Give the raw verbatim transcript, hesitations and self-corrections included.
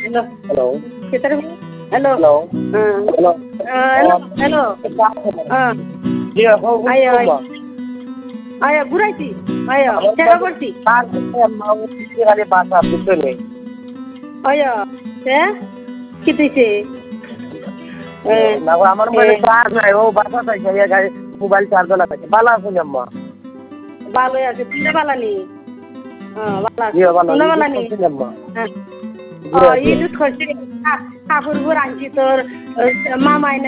hello hello কেতারে hello hello hello hello hello হ্যাঁ জি হো আয় আয় আয় ঘুরাইছি আয় সেবা করছি তার খালি বাসা বুঝলে আয় সে কি দিছে না আমার মোবাইলে চার্জ নাই ও বাসা থেকে গাড়ি মোবাইল চার্জ না থাকে ভালো আছেন আম্মা ভালোই আছে তুই বালানি হ্যাঁ ভালো আছে জি ভালো তুই বালানি আছেন আম্মা হ্যাঁ ঈদ করছি কাপড় আনছি তোর মামা